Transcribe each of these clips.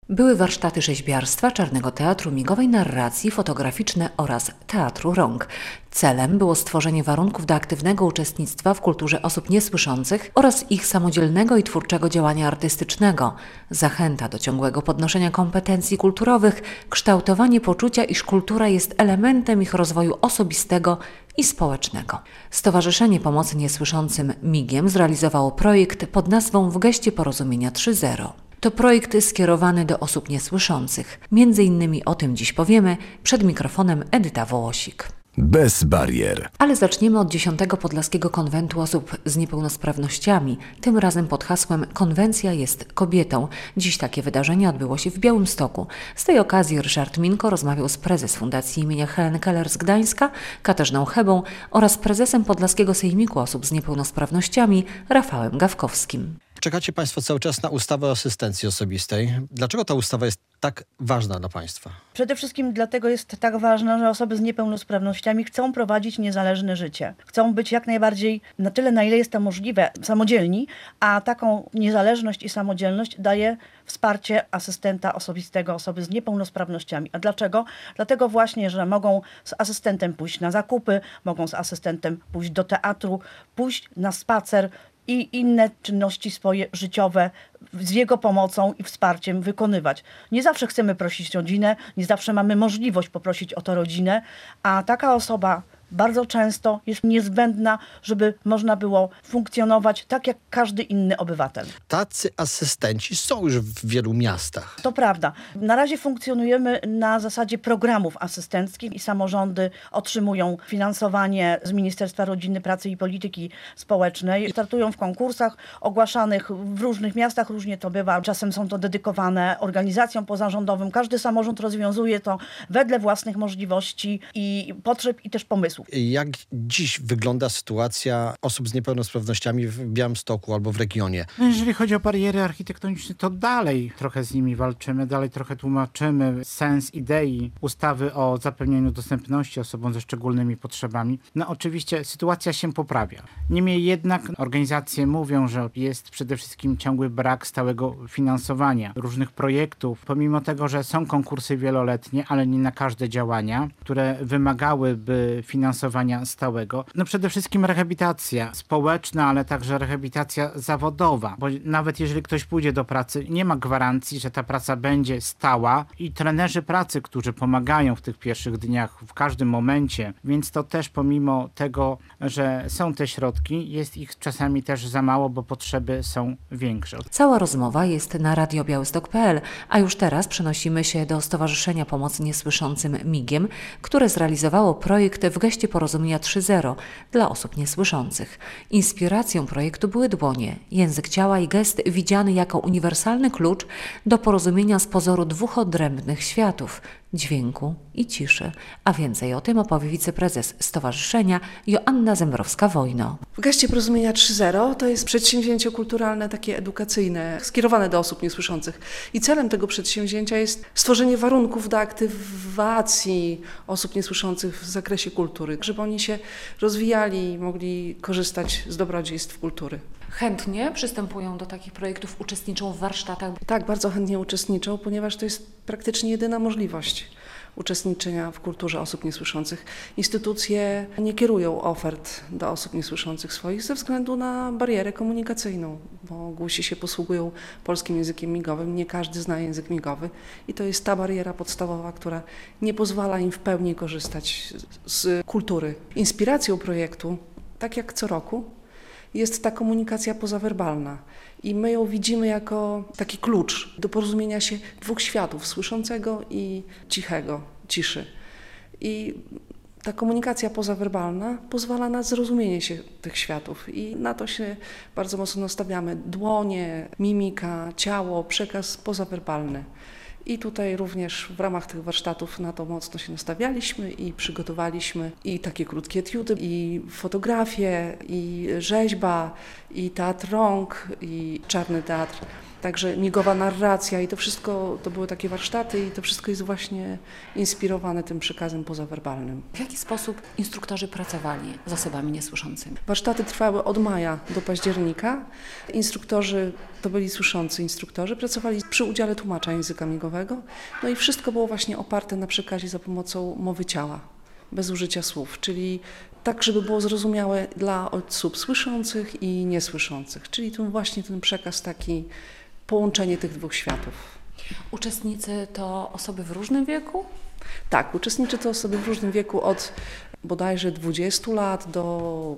Były warsztaty rzeźbiarstwa, czarnego teatru, migowej narracji, fotograficzne oraz teatru rąk. Celem było stworzenie warunków do aktywnego uczestnictwa w kulturze osób niesłyszących oraz ich samodzielnego i twórczego działania artystycznego, zachęta do ciągłego podnoszenia kompetencji kulturowych, kształtowanie poczucia, iż kultura jest elementem ich rozwoju osobistego i społecznego. Stowarzyszenie Pomocy Niesłyszącym MIG-iem zrealizowało projekt pod nazwą W geście porozumienia 3.0. To projekt skierowany do osób niesłyszących. Między innymi o tym dziś powiemy przed mikrofonem Edyta Wołosik. Bez barier. Ale zaczniemy od 10. Podlaskiego Konwentu Osób z Niepełnosprawnościami, tym razem pod hasłem Konwencja jest kobietą. Dziś takie wydarzenie odbyło się w Białymstoku. Z tej okazji Ryszard Minko rozmawiał z prezes Fundacji imienia Helen Keller z Gdańska, Katarzyną Hebą oraz prezesem Podlaskiego Sejmiku Osób z Niepełnosprawnościami, Rafałem Gawkowskim. Czekacie Państwo cały czas na ustawę o asystencji osobistej. Dlaczego ta ustawa jest tak ważna dla Państwa? Przede wszystkim dlatego jest tak ważna, że osoby z niepełnosprawnościami chcą prowadzić niezależne życie. Chcą być jak najbardziej, na tyle na ile jest to możliwe, samodzielni, a taką niezależność i samodzielność daje wsparcie asystenta osobistego osoby z niepełnosprawnościami. A dlaczego? Dlatego właśnie, że mogą z asystentem pójść na zakupy, mogą z asystentem pójść do teatru, pójść na spacer i inne czynności swoje życiowe z jego pomocą i wsparciem wykonywać. Nie zawsze chcemy prosić rodzinę, nie zawsze mamy możliwość poprosić o to rodzinę, a taka osoba bardzo często jest niezbędna, żeby można było funkcjonować tak jak każdy inny obywatel. Tacy asystenci są już w wielu miastach. To prawda. Na razie funkcjonujemy na zasadzie programów asystenckich i samorządy otrzymują finansowanie z Ministerstwa Rodziny, Pracy i Polityki Społecznej. Startują w konkursach ogłaszanych w różnych miastach, różnie to bywa. Czasem są to dedykowane organizacjom pozarządowym. Każdy samorząd rozwiązuje to wedle własnych możliwości i potrzeb i też pomysłów. Jak dziś wygląda sytuacja osób z niepełnosprawnościami w Białymstoku albo w regionie? No jeżeli chodzi o bariery architektoniczne, to dalej trochę z nimi walczymy, dalej trochę tłumaczymy sens idei ustawy o zapewnieniu dostępności osobom ze szczególnymi potrzebami. No oczywiście sytuacja się poprawia. Niemniej jednak organizacje mówią, że jest przede wszystkim ciągły brak stałego finansowania różnych projektów. Pomimo tego, że są konkursy wieloletnie, ale nie na każde działania, które wymagałyby finansowania stałego. No przede wszystkim rehabilitacja społeczna, ale także rehabilitacja zawodowa, bo nawet jeżeli ktoś pójdzie do pracy, nie ma gwarancji, że ta praca będzie stała i trenerzy pracy, którzy pomagają w tych pierwszych dniach, w każdym momencie, więc to też pomimo tego, że są te środki, jest ich czasami też za mało, bo potrzeby są większe. Cała rozmowa jest na radiobiałystok.pl, a już teraz przenosimy się do Stowarzyszenia Pomocy Niesłyszącym MIG-iem, które zrealizowało projekt W geście porozumienia 3.0 dla osób niesłyszących. Inspiracją projektu były dłonie, język ciała i gest widziany jako uniwersalny klucz do porozumienia z pozoru dwóch odrębnych światów – dźwięku i ciszy. A więcej o tym opowie wiceprezes stowarzyszenia Joanna Zembrowska-Wojno. W geście porozumienia 3.0 to jest przedsięwzięcie kulturalne, takie edukacyjne, skierowane do osób niesłyszących. I celem tego przedsięwzięcia jest stworzenie warunków do aktywacji osób niesłyszących w zakresie kultury, żeby oni się rozwijali i mogli korzystać z dobrodziejstw kultury. Chętnie przystępują do takich projektów, uczestniczą w warsztatach? Tak, bardzo chętnie uczestniczą, ponieważ to jest praktycznie jedyna możliwość uczestniczenia w kulturze osób niesłyszących. Instytucje nie kierują ofert do osób niesłyszących swoich ze względu na barierę komunikacyjną, bo głusi się posługują polskim językiem migowym, nie każdy zna język migowy i to jest ta bariera podstawowa, która nie pozwala im w pełni korzystać z kultury. Inspiracją projektu, tak jak co roku, jest ta komunikacja pozawerbalna i my ją widzimy jako taki klucz do porozumienia się dwóch światów, słyszącego i cichego, ciszy. I ta komunikacja pozawerbalna pozwala na zrozumienie się tych światów i na to się bardzo mocno nastawiamy. Dłonie, mimika, ciało, przekaz pozawerbalny. I tutaj również w ramach tych warsztatów na to mocno się nastawialiśmy i przygotowaliśmy i takie krótkie etiudy, i fotografie, i rzeźba, i teatr rąk, i czarny teatr. Także migowa narracja i to wszystko, to były takie warsztaty i to wszystko jest właśnie inspirowane tym przekazem pozawerbalnym. W jaki sposób instruktorzy pracowali z osobami niesłyszącymi? Warsztaty trwały od maja do października. Instruktorzy to byli słyszący instruktorzy, pracowali przy udziale tłumacza języka migowego. No i wszystko było właśnie oparte na przekazie za pomocą mowy ciała, bez użycia słów, czyli tak, żeby było zrozumiałe dla osób słyszących i niesłyszących. Czyli tu właśnie ten przekaz taki, połączenie tych dwóch światów. Uczestnicy to osoby w różnym wieku? Tak, uczestniczy to osoby w różnym wieku od bodajże 20 lat do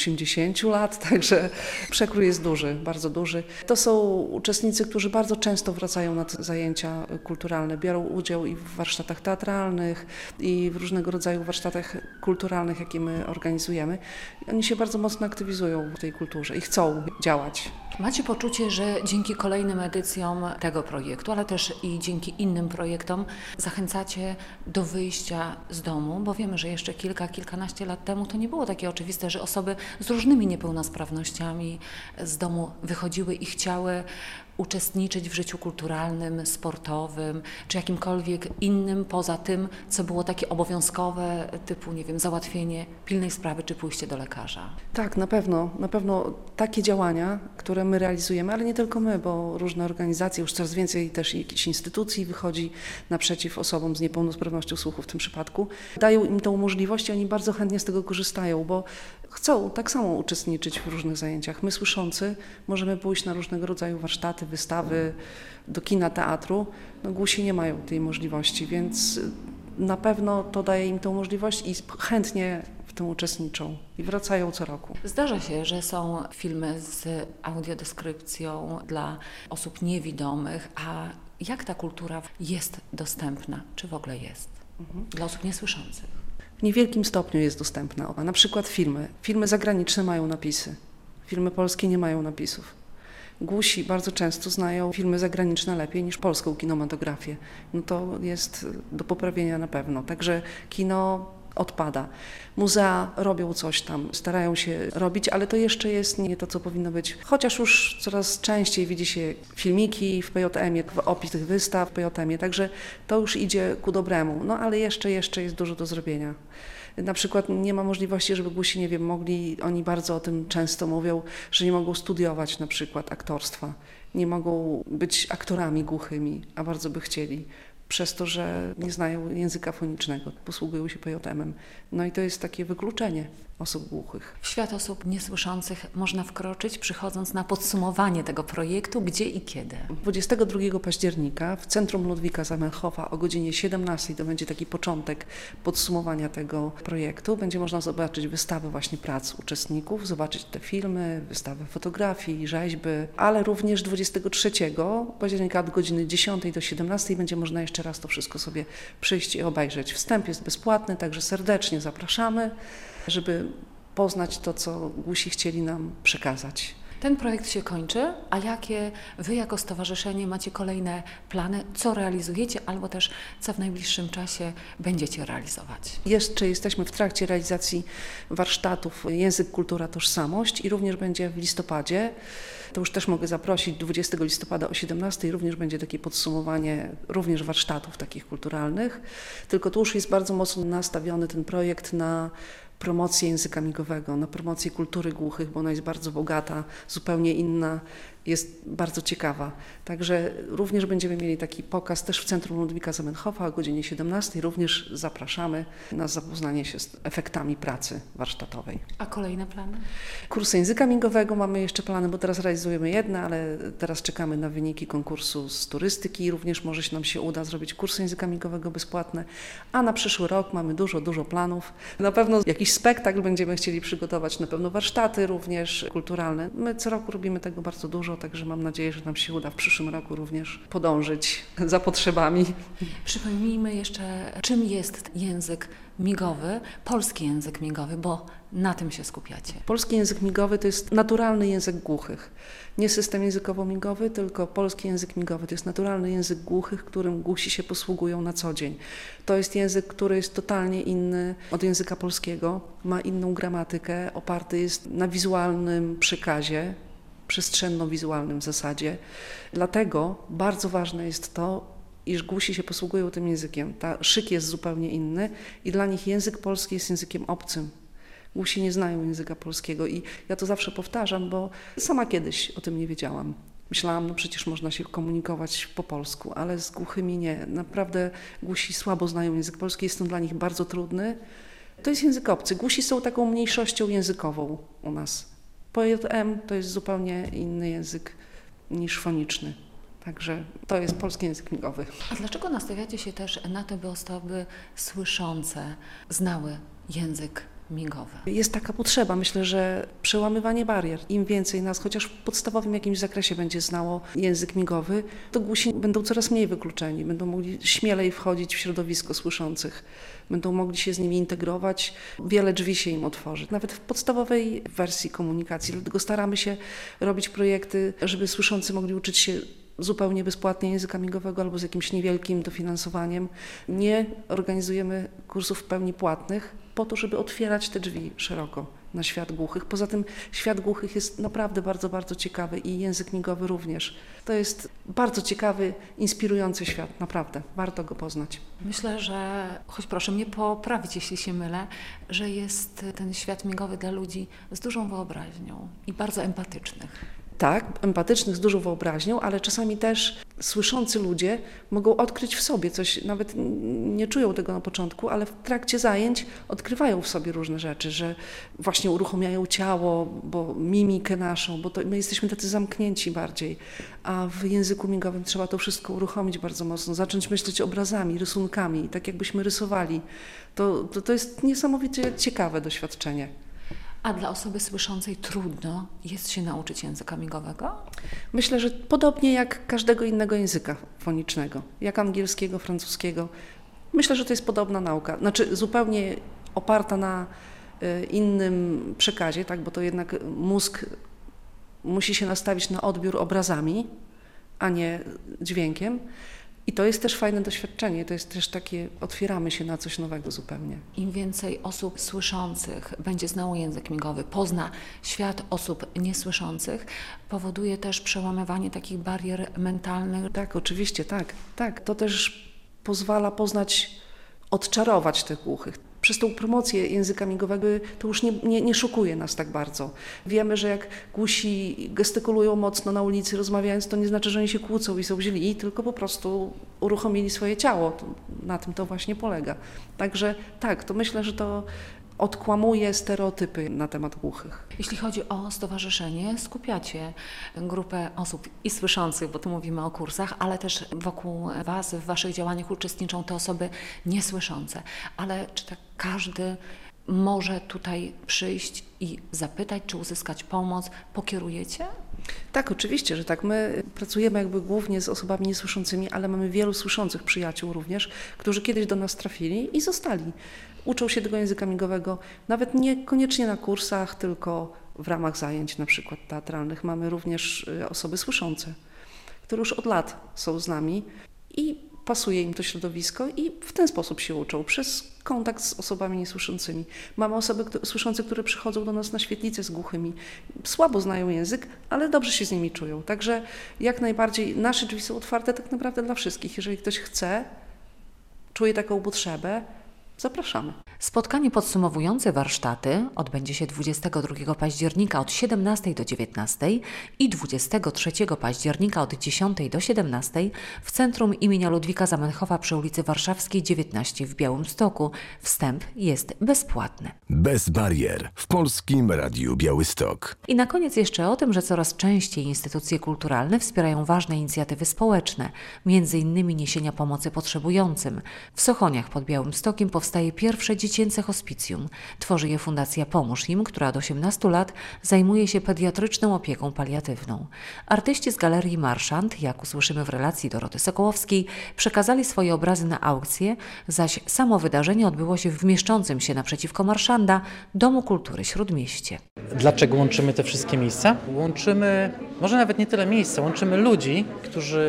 80 lat, także przekrój jest duży, bardzo duży. To są uczestnicy, którzy bardzo często wracają na te zajęcia kulturalne, biorą udział i w warsztatach teatralnych, i w różnego rodzaju warsztatach kulturalnych, jakie my organizujemy. Oni się bardzo mocno aktywizują w tej kulturze i chcą działać. Macie poczucie, że dzięki kolejnym edycjom tego projektu, ale też i dzięki innym projektom zachęcacie do wyjścia z domu, bo wiemy, że jeszcze kilkanaście lat temu to nie było takie oczywiste, że osoby z różnymi niepełnosprawnościami z domu wychodziły i chciały uczestniczyć w życiu kulturalnym, sportowym, czy jakimkolwiek innym poza tym, co było takie obowiązkowe, typu, nie wiem, załatwienie pilnej sprawy, czy pójście do lekarza. Tak, na pewno takie działania, które my realizujemy, ale nie tylko my, bo różne organizacje, już coraz więcej też jakichś instytucji wychodzi naprzeciw osobom z niepełnosprawnością słuchu w tym przypadku, dają im tą możliwość i oni bardzo chętnie z tego korzystają, bo chcą tak samo uczestniczyć w różnych zajęciach. My słyszący możemy pójść na różnego rodzaju warsztaty, wystawy, do kina, teatru. No, głusi nie mają tej możliwości, więc na pewno to daje im tą możliwość i chętnie w tym uczestniczą i wracają co roku. Zdarza się, że są filmy z audiodeskrypcją dla osób niewidomych, a jak ta kultura jest dostępna, czy w ogóle jest dla osób niesłyszących? W niewielkim stopniu jest dostępna. Na przykład filmy. Filmy zagraniczne mają napisy. Filmy polskie nie mają napisów. Głusi bardzo często znają filmy zagraniczne lepiej niż polską kinematografię. No to jest do poprawienia na pewno. Także kino odpada. Muzea robią coś tam, starają się robić, ale to jeszcze jest nie to, co powinno być. Chociaż już coraz częściej widzi się filmiki w PJM-ie, opis tych wystaw w PJM-ie, także to już idzie ku dobremu. No ale jeszcze jest dużo do zrobienia. Na przykład nie ma możliwości, żeby głusi, nie wiem, mogli, oni bardzo o tym często mówią, że nie mogą studiować na przykład aktorstwa, nie mogą być aktorami głuchymi, a bardzo by chcieli, przez to, że nie znają języka fonicznego, posługują się PJM-em. No i to jest takie wykluczenie osób głuchych. W świat osób niesłyszących można wkroczyć, przychodząc na podsumowanie tego projektu, gdzie i kiedy? 22 października w Centrum Ludwika Zamenhofa o godzinie 17 to będzie taki początek podsumowania tego projektu. Będzie można zobaczyć wystawę właśnie prac uczestników, zobaczyć te filmy, wystawę fotografii, rzeźby, ale również 23 października od godziny 10 do 17 będzie można jeszcze raz to wszystko sobie przyjść i obejrzeć. Wstęp jest bezpłatny, także serdecznie zapraszamy, żeby poznać to, co głusi chcieli nam przekazać. Ten projekt się kończy, a jakie Wy jako stowarzyszenie macie kolejne plany, co realizujecie albo też co w najbliższym czasie będziecie realizować? Jeszcze jesteśmy w trakcie realizacji warsztatów Język, Kultura, Tożsamość i również będzie w listopadzie. To już też mogę zaprosić, 20 listopada o 17 również będzie takie podsumowanie również warsztatów takich kulturalnych, tylko tu już jest bardzo mocno nastawiony ten projekt na promocję języka migowego, na promocję kultury głuchych, bo ona jest bardzo bogata, zupełnie inna, jest bardzo ciekawa. Także również będziemy mieli taki pokaz też w Centrum Ludwika Zamenhofa o godzinie 17. Również zapraszamy na zapoznanie się z efektami pracy warsztatowej. A kolejne plany? Kursy języka migowego mamy jeszcze plany, bo teraz realizujemy jedne, ale teraz czekamy na wyniki konkursu z turystyki. Również może się nam się uda zrobić kursy języka migowego bezpłatne. A na przyszły rok mamy dużo planów. Na pewno jakiś spektakl będziemy chcieli przygotować, na pewno warsztaty również kulturalne. My co roku robimy tego bardzo dużo, także mam nadzieję, że nam się uda w przyszłym roku również podążyć za potrzebami. Przypomnijmy jeszcze, czym jest język migowy, polski język migowy, bo na tym się skupiacie. Polski język migowy to jest naturalny język głuchych. Nie system językowo-migowy, tylko polski język migowy. To jest naturalny język głuchych, którym głusi się posługują na co dzień. To jest język, który jest totalnie inny od języka polskiego, ma inną gramatykę, oparty jest na wizualnym przekazie, przestrzenno-wizualnym w zasadzie. Dlatego bardzo ważne jest to, iż Głusi się posługują tym językiem. Szyk jest zupełnie inny i dla nich język polski jest językiem obcym. Głusi nie znają języka polskiego i ja to zawsze powtarzam, bo sama kiedyś o tym nie wiedziałam. Myślałam, no przecież można się komunikować po polsku, ale z głuchymi nie. Naprawdę Głusi słabo znają język polski, jest on dla nich bardzo trudny. To jest język obcy. Głusi są taką mniejszością językową u nas. PJM to jest zupełnie inny język niż foniczny. Także to jest polski język migowy. A dlaczego nastawiacie się też na to, by osoby słyszące znały język migowy? Jest taka potrzeba, myślę, że przełamywanie barier. Im więcej nas, chociaż w podstawowym jakimś zakresie będzie znało język migowy, to Głusi będą coraz mniej wykluczeni, będą mogli śmielej wchodzić w środowisko słyszących, będą mogli się z nimi integrować, wiele drzwi się im otworzy, nawet w podstawowej wersji komunikacji. Dlatego staramy się robić projekty, żeby słyszący mogli uczyć się zupełnie bezpłatnie języka migowego albo z jakimś niewielkim dofinansowaniem. Nie organizujemy kursów w pełni płatnych po to, żeby otwierać te drzwi szeroko na świat głuchych. Poza tym świat głuchych jest naprawdę bardzo, bardzo ciekawy i język migowy również. To jest bardzo ciekawy, inspirujący świat, naprawdę. Warto go poznać. Myślę, że, choć proszę mnie poprawić, jeśli się mylę, że jest ten świat migowy dla ludzi z dużą wyobraźnią i bardzo empatycznych. Tak, empatycznych, z dużą wyobraźnią, ale czasami też słyszący ludzie mogą odkryć w sobie coś, nawet nie czują tego na początku, ale w trakcie zajęć odkrywają w sobie różne rzeczy, że właśnie uruchamiają ciało, bo mimikę naszą, bo my jesteśmy tacy zamknięci bardziej, a w języku migowym trzeba to wszystko uruchomić bardzo mocno, zacząć myśleć obrazami, rysunkami, tak jakbyśmy rysowali. To jest niesamowicie ciekawe doświadczenie. A dla osoby słyszącej trudno jest się nauczyć języka migowego? Myślę, że podobnie jak każdego innego języka fonicznego, jak angielskiego, francuskiego. Myślę, że to jest podobna nauka, znaczy zupełnie oparta na innym przekazie, tak, bo to jednak mózg musi się nastawić na odbiór obrazami, a nie dźwiękiem. I to jest też fajne doświadczenie, to jest też takie, otwieramy się na coś nowego zupełnie. Im więcej osób słyszących będzie znało język migowy, pozna świat osób niesłyszących, powoduje też przełamywanie takich barier mentalnych. Tak, oczywiście, tak. To też pozwala poznać, odczarować tych głuchych. Przez tą promocję języka migowego to już nie szokuje nas tak bardzo. Wiemy, że jak Głusi gestykulują mocno na ulicy rozmawiając, to nie znaczy, że oni się kłócą i są źli, tylko po prostu uruchomili swoje ciało. Na tym to właśnie polega. Także tak, to myślę, że to odkłamuje stereotypy na temat głuchych. Jeśli chodzi o stowarzyszenie, skupiacie grupę osób i słyszących, bo tu mówimy o kursach, ale też wokół Was, w Waszych działaniach uczestniczą te osoby niesłyszące. Ale czy tak każdy może tutaj przyjść i zapytać, czy uzyskać pomoc? Pokierujecie? Tak, oczywiście, że tak. My pracujemy jakby głównie z osobami niesłyszącymi, ale mamy wielu słyszących przyjaciół również, którzy kiedyś do nas trafili i zostali. Uczą się tego języka migowego, nawet niekoniecznie na kursach, tylko w ramach zajęć na przykład teatralnych. Mamy również osoby słyszące, które już od lat są z nami i pasuje im to środowisko i w ten sposób się uczą, przez kontakt z osobami niesłyszącymi. Mamy osoby słyszące, które przychodzą do nas na świetlicę z głuchymi. Słabo znają język, ale dobrze się z nimi czują. Także jak najbardziej nasze drzwi są otwarte tak naprawdę dla wszystkich. Jeżeli ktoś chce, czuje taką potrzebę, zapraszamy. Spotkanie podsumowujące warsztaty odbędzie się 22 października od 17 do 19 i 23 października od 10 do 17 w Centrum imienia Ludwika Zamenhofa przy ulicy Warszawskiej 19 w Białymstoku. Wstęp jest bezpłatny. Bez barier w Polskim Radiu Białystok. I na koniec jeszcze o tym, że coraz częściej instytucje kulturalne wspierają ważne inicjatywy społeczne, m.in. niesienia pomocy potrzebującym. W Sochoniach pod Białymstokiem powstaje pierwsze dziecięce hospicjum. Tworzy je Fundacja Pomóż Im, która od 18 lat zajmuje się pediatryczną opieką paliatywną. Artyści z Galerii Marszant, jak usłyszymy w relacji Doroty Sokołowskiej, przekazali swoje obrazy na aukcję, zaś samo wydarzenie odbyło się w mieszczącym się naprzeciwko Marszanda Domu Kultury Śródmieście. Dlaczego łączymy te wszystkie miejsca? Łączymy, może nawet nie tyle miejsca, łączymy ludzi, którzy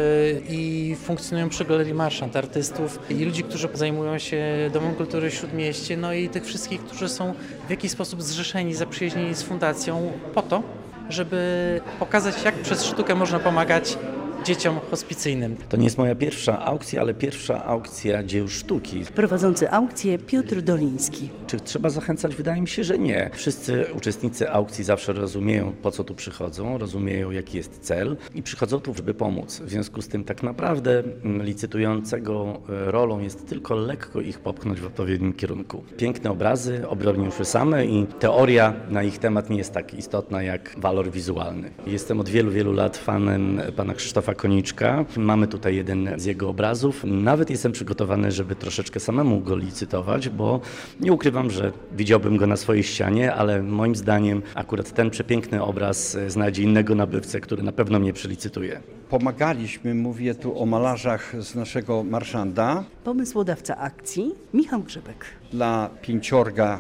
i funkcjonują przy Galerii Marszant, artystów i ludzi, którzy zajmują się Domem Kultury Śródmieście, no i tych wszystkich, którzy są w jakiś sposób zrzeszeni, zaprzyjaźnieni z fundacją po to, żeby pokazać, jak przez sztukę można pomagać dzieciom hospicyjnym. To nie jest moja pierwsza aukcja, ale pierwsza aukcja dzieł sztuki. Prowadzący aukcję Piotr Doliński. Czy trzeba zachęcać? Wydaje mi się, że nie. Wszyscy uczestnicy aukcji zawsze rozumieją, po co tu przychodzą, rozumieją, jaki jest cel i przychodzą tu, żeby pomóc. W związku z tym tak naprawdę licytującego rolą jest tylko lekko ich popchnąć w odpowiednim kierunku. Piękne obrazy, obronią już same i teoria na ich temat nie jest tak istotna jak walor wizualny. Jestem od wielu, wielu lat fanem pana Krzysztofa Koniczka. Mamy tutaj jeden z jego obrazów. Nawet jestem przygotowany, żeby troszeczkę samemu go licytować, bo nie ukrywam, że widziałbym go na swojej ścianie, ale moim zdaniem akurat ten przepiękny obraz znajdzie innego nabywcę, który na pewno mnie przelicytuje. Pomagaliśmy, mówię tu o malarzach z naszego marszanda. Pomysłodawca akcji Michał Grzybek. Dla 5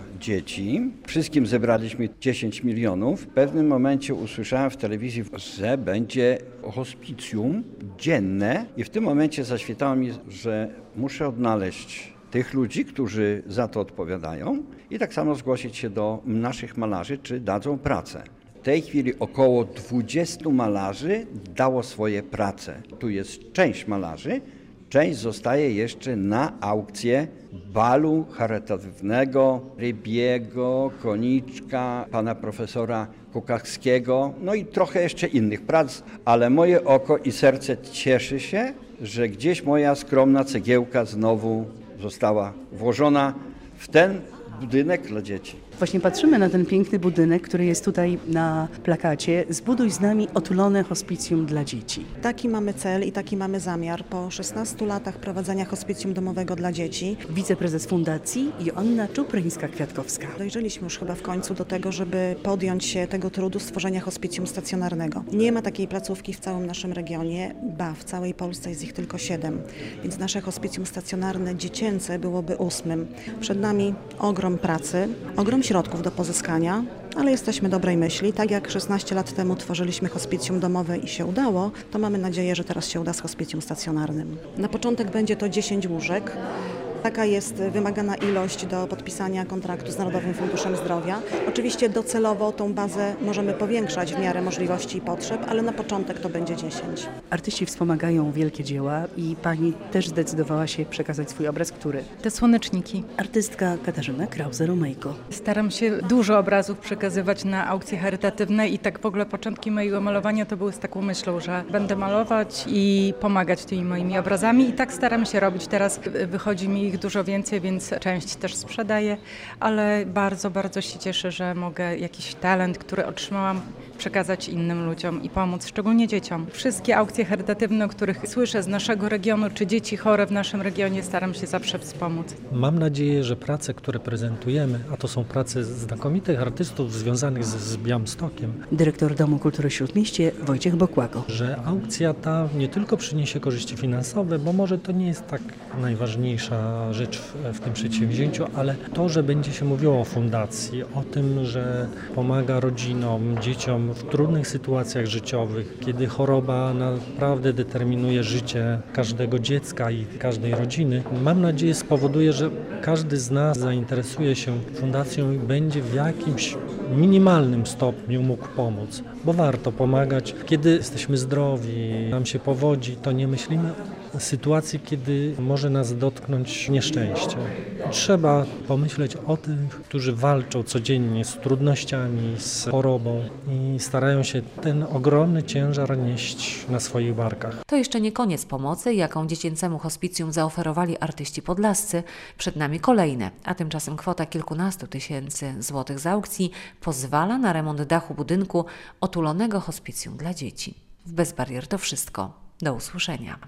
dzieci. Wszystkim zebraliśmy 10 milionów. W pewnym momencie usłyszałem w telewizji, że będzie hospicjum dzienne i w tym momencie zaświetało mi, że muszę odnaleźć tych ludzi, którzy za to odpowiadają i tak samo zgłosić się do naszych malarzy, czy dadzą pracę. W tej chwili około 20 malarzy dało swoje prace. Tu jest część malarzy, część zostaje jeszcze na aukcję balu charytatywnego Rybiego, Koniczka, pana profesora Kukawskiego, no i trochę jeszcze innych prac, ale moje oko i serce cieszy się, że gdzieś moja skromna cegiełka znowu została włożona w ten budynek dla dzieci. Właśnie patrzymy na ten piękny budynek, który jest tutaj na plakacie. Zbuduj z nami otulone hospicjum dla dzieci. Taki mamy cel i taki mamy zamiar po 16 latach prowadzenia hospicjum domowego dla dzieci. Wiceprezes fundacji Joanna Czupryńska-Kwiatkowska. Dojrzeliśmy już chyba w końcu do tego, żeby podjąć się tego trudu stworzenia hospicjum stacjonarnego. Nie ma takiej placówki w całym naszym regionie, w całej Polsce jest ich tylko 7, więc nasze hospicjum stacjonarne dziecięce byłoby 8. Przed nami ogrom pracy, ogrom środków do pozyskania, ale jesteśmy dobrej myśli. Tak jak 16 lat temu tworzyliśmy hospicjum domowe i się udało, to mamy nadzieję, że teraz się uda z hospicjum stacjonarnym. Na początek będzie to 10 łóżek. Taka jest wymagana ilość do podpisania kontraktu z Narodowym Funduszem Zdrowia. Oczywiście docelowo tą bazę możemy powiększać w miarę możliwości i potrzeb, ale na początek to będzie 10. Artyści wspomagają wielkie dzieła i pani też zdecydowała się przekazać swój obraz, który? Te słoneczniki. Artystka Katarzyna Krause-Romejko. Staram się dużo obrazów przekazywać na aukcje charytatywne i tak w ogóle początki mojego malowania to były z taką myślą, że będę malować i pomagać tymi moimi obrazami i tak staram się robić. Teraz wychodzi mi ich dużo więcej, więc część też sprzedaję, ale bardzo, bardzo się cieszę, że mogę jakiś talent, który otrzymałam, przekazać innym ludziom i pomóc, szczególnie dzieciom. Wszystkie aukcje charytatywne, o których słyszę z naszego regionu, czy dzieci chore w naszym regionie, staram się zawsze wspomóc. Mam nadzieję, że prace, które prezentujemy, a to są prace znakomitych artystów związanych z Białymstokiem. Dyrektor Domu Kultury Śródmieście Wojciech Bokłago. Że aukcja ta nie tylko przyniesie korzyści finansowe, bo może to nie jest tak najważniejsza rzecz w tym przedsięwzięciu, ale to, że będzie się mówiło o fundacji, o tym, że pomaga rodzinom, dzieciom w trudnych sytuacjach życiowych, kiedy choroba naprawdę determinuje życie każdego dziecka i każdej rodziny. Mam nadzieję, spowoduje, że każdy z nas zainteresuje się fundacją i będzie w jakimś minimalnym stopniu mógł pomóc, bo warto pomagać. Kiedy jesteśmy zdrowi, nam się powodzi, to nie myślimy o sytuacji, kiedy może nas dotknąć nieszczęście. Trzeba pomyśleć o tych, którzy walczą codziennie z trudnościami, z chorobą i starają się ten ogromny ciężar nieść na swoich barkach. To jeszcze nie koniec pomocy, jaką dziecięcemu hospicjum zaoferowali artyści podlascy. Przed nami kolejne, a tymczasem kwota kilkunastu tysięcy złotych z aukcji pozwala na remont dachu budynku otulonego hospicjum dla dzieci. W Bez Barier to wszystko. Do usłyszenia.